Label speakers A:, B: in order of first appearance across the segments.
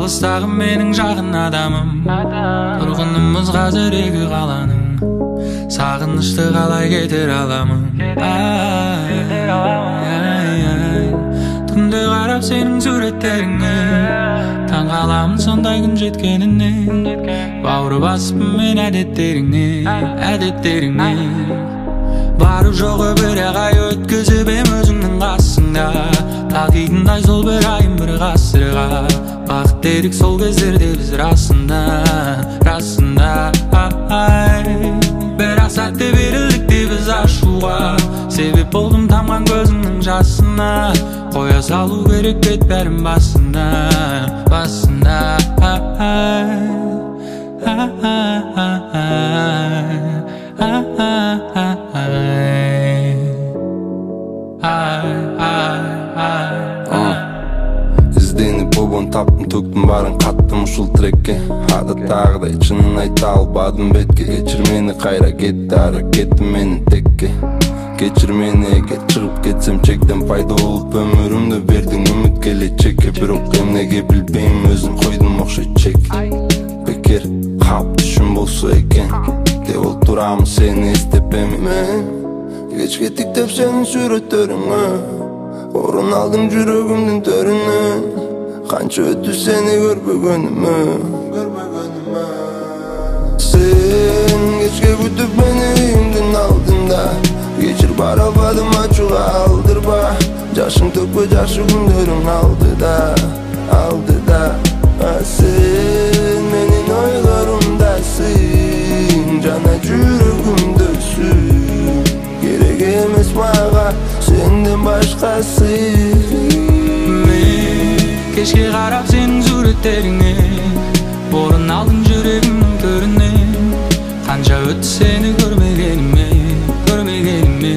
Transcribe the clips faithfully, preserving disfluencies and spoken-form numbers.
A: алыстағы менің жағын адамым, тұрғынымыз қазір екі қаланың, сағынышты қалай кетер аламын. Түнде қарап сенің суреттеріңе, таң қаламын сондай күн жеткеніне. Бауыр басыппын мен әдеттеріңе, әдеттеріңе. Бару жоғы бір ағай өткізіп ем өзіңнің қасыңда, тағидындай сол бір айым бір ғасырға. Бақыт дедік сол кездерде біз расында, расында. Бірақ сәтте берілдік те біз ашуға, себеп болдым тамған көзіңнің жасына. Қоя салу керек бет бәрін басында, басында.
B: Ізденіп обон таптым, төктім барын қаттым ұшыл трекке. Адаттағыдай шынын айта албадым бетке. Кечір мені қайра кетті ары кетті мені текке. Кечір мені егер шығып кетсем чектен пайда болып өмірімді бердің үміт келечекке. Бірақ емнеге білбейм өзім қойдым оқшай чек. Бекер қап түшім болса екен деп ол тұрамын сені естеп емемен. Кеч кеттік деп сенің суреттеріңе, орын алдым жүрегімнің төрінен. Қанша өтті сені көрбегеніме. Сен кешке күтіп мені үйіңдің алдында, кешір бара албадым ачуға алдырба. Жашың төкпе жакшы күндөрүң алдыда, алдыда. Сен менин ойлорумдасың, жана жүрөгүмдөсүң. Керек эмес мага сенден башкасы.
A: Мен кешке карап сенин суреттериңе, орун алдым жүрөгүмдүн төрүнөн. Канча өттү сени көрмегениме, көрмегениме.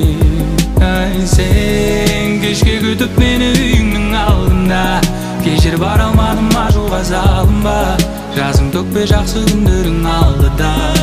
A: Сен кешке күтүп мени үйүңдүн алдында, кечир бара алмадым ажууга салынба. Жазың төкпе жакшы күндөрүң алдыда.